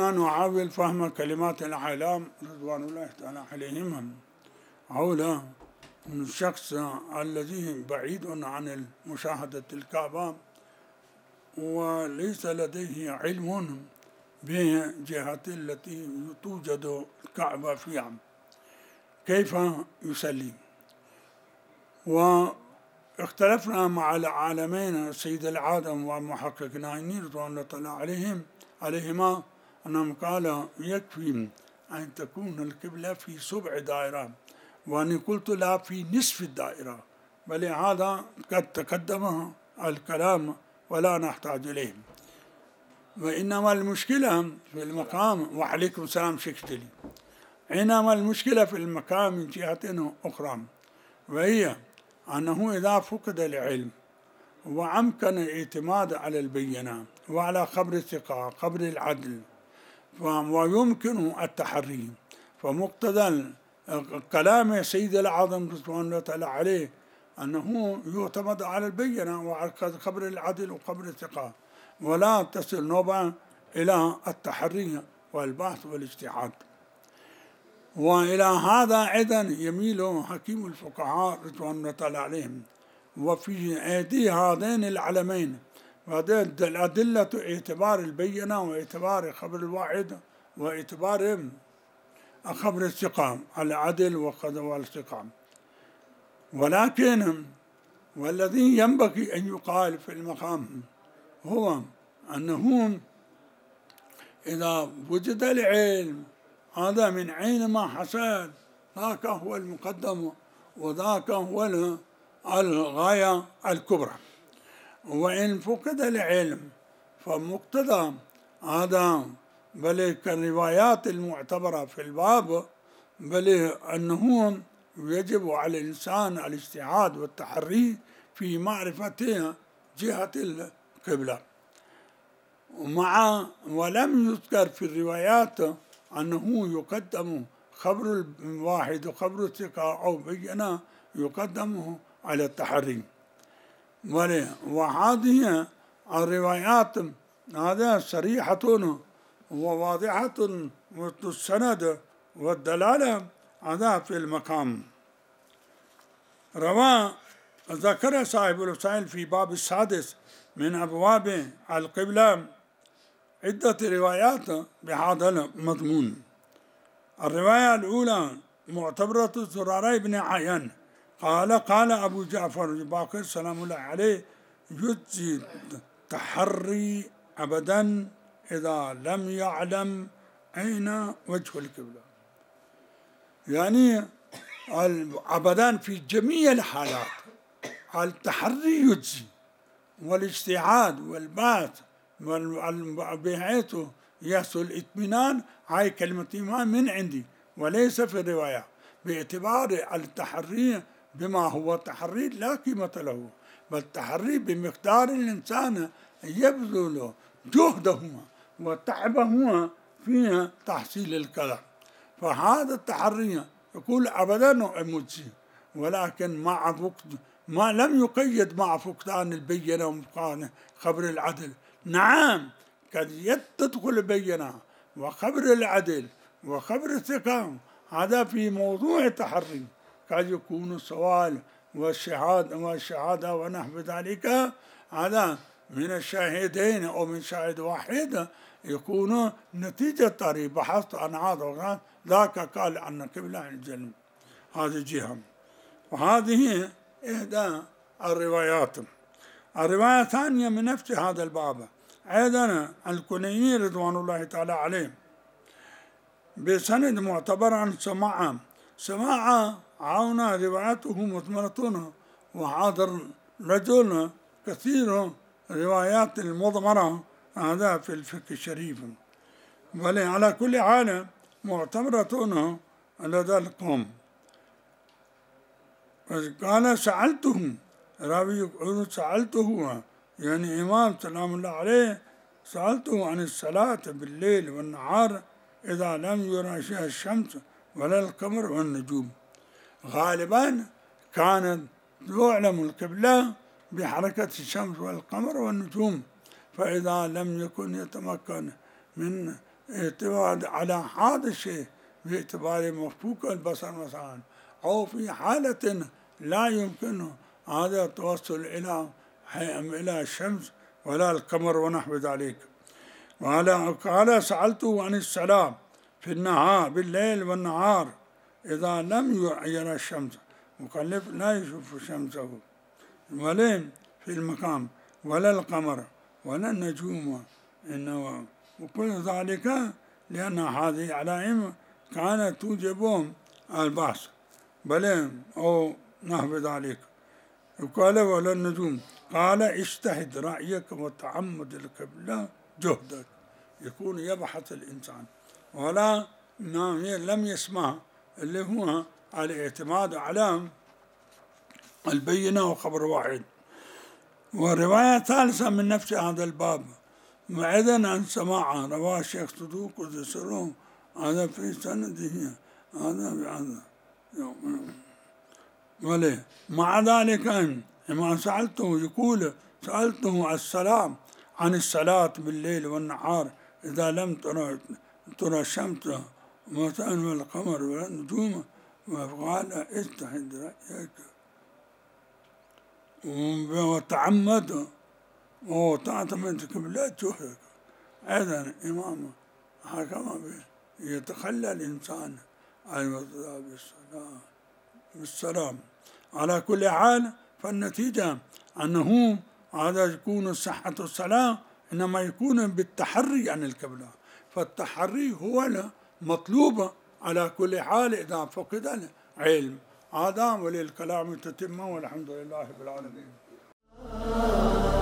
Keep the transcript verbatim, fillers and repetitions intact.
كنا نحاول فهم كلمات الأعلام رضوان الله تعالى عليهم حول الشخص الذي بعيد عن مشاهدة الكعبة وليس لديه علم بجهة التي توجد الكعبة فيها كيف يصلي. واختلفنا مع العالمين سيد العالم ومحقق نايني رضوان الله تعالى عليهم عليهما أنهم قالوا يكفي أن تكون القبلة في سبع دائرة، وأنا قلت لا في نصف الدائرة، بل هذا قد تقدم الكلام ولا نحتاج إليه. وإنما المشكلة في المقام، وعليكم السلام شكتلي، إنما المشكلة في المقام من جهة أخرى، وهي أنه إذا فقد العلم وأمكن الاعتماد على البينة وعلى خبر الثقة خبر العدل ويمكن التحري، فمقتضى كلام سيد العظم رضوان الله تعالى عليه أنه يعتمد على البينة وعلى خبر العدل وخبر الثقة، ولا تصل نوبة إلى التحري والبحث والاجتهاد. وإلى هذا أيضا يميل حكيم الفقهاء رضوان الله تعالى عليهم. وفي أيدي هذين العلمين الأدلة اعتبار البينة واعتبار خبر الواحد واعتبار خبر الثقة العدل وخبر الثقة. ولكن والذي ينبغي أن يقال في المقام هو أنه إذا وجد العلم هذا من عين ما حصل ذاك هو المقدم وذاك هو الغاية الكبرى. وإن فقد العلم فمقتضى هذا بل كالروايات المعتبرة في الباب بل أنه يجب على الإنسان الاجتهاد والتحري في معرفة جهة القبلة. ومع ولم يذكر في الروايات أنه يقدم خبر الواحد وخبر الثقة أو بينة يقدمه على التحري. وهذه الروايات هذا صريحة وواضحة والسند والدلالة هذا في المقام. روى ذكر صاحب الوسائل في باب السادس من أبواب القبلة عدة روايات بهذا المضمون. الرواية الأولى معتبرة زرارة بن عيان قال قال أبو جعفر باقر سلام الله عليه يجزي تحري أبدا إذا لم يعلم أين وجه القبلة، يعني أبدا في جميع الحالات التحري يجزي والاجتهاد والبحث بحيث يحصل الاطمئنان. هاي كلمة إيمان من عندي وليس في الرواية، باعتبار التحري بما هو التحري لا قيمة له، بل التحري بمقدار الإنسان يبذل جهده وتعبه في تحصيل الكلام. فهذا التحري يقول أبدا مجزي، ولكن مع فقد ما لم يقيد مع فقدان البينة وفقدان خبر العدل. نعم قد تدخل البينة وخبر العدل وخبر الثقة هذا في موضوع التحري، قد يكون السؤال والشهادة والشهادة ونحو ذلك هذا من الشاهدين أو من شاهد واحد يكون نتيجة طريق بحثت عن هذا ذاك قال عن قبلة الجنة. هذه جهة. وهذه إحدى الروايات. الرواية الثانية من نفس هذا الباب أيضا الكنيني رضوان الله تعالى عليه بسند معتبر عن سماعة سماعة عاونا رواياته مثمرة، وهذا الرجل كثير روايات المضمرة هذا في الفقه الشريف، بل على كل حال معتبرة لدى القوم. قال سألته راوي يقول سألته يعني إمام سلام الله عليه سألته عن الصلاة بالليل والنهار إذا لم يرى فيها الشمس ولا القمر والنجوم. غالبا كانت يعلم القبلة بحركة الشمس والقمر والنجوم، فإذا لم يكن يتمكن من اعتماد على هذا الشيء باعتبار مفكوك البصر مثلا، أو في حالة لا يمكن هذا التوصل إلى إلى الشمس ولا القمر ونحو ذلك. قال سألته عن السلام في النهار بالليل والنهار إذا لم يرى الشمس، مكلف لا يشوف شمسه ولا في المقام ولا القمر ولا النجوم، إنه وكل ذلك لأن هذه علائم كانت توجب البحث بل أو نحو ذلك. قال ولا النجوم، قال اجتهد رأيك وتعمد القبلة جهدك، يكون يبحث الإنسان ولا لم يسمع اللي هو الاعتماد على البينة وخبر واحد. ورواية ثالثة من نفس هذا الباب وإذن عن سماعة رواه الشيخ صدوق وذسره هذا في سنده هذا بهذا وليه. مع ذلك ما سألته يقول سألته السلام عن الصلاة بالليل والنهار إذا لم ترى ترى الشمس مثلا والقمر والنجوم، وقال اجتهد رأيك وتعمد وتعتمد قبلة جهدك. أيضا إمام حكم يتخلى الإنسان بالسلام بالسلام. على كل حال فالنتيجة أنه هذا يكون صحة الصلاة إنما يكون بالتحري عن القبلة، فالتحري هو المطلوب على كل حال إذا فقد العلم. هذا وللكلام تتمه والحمد لله رب العالمين.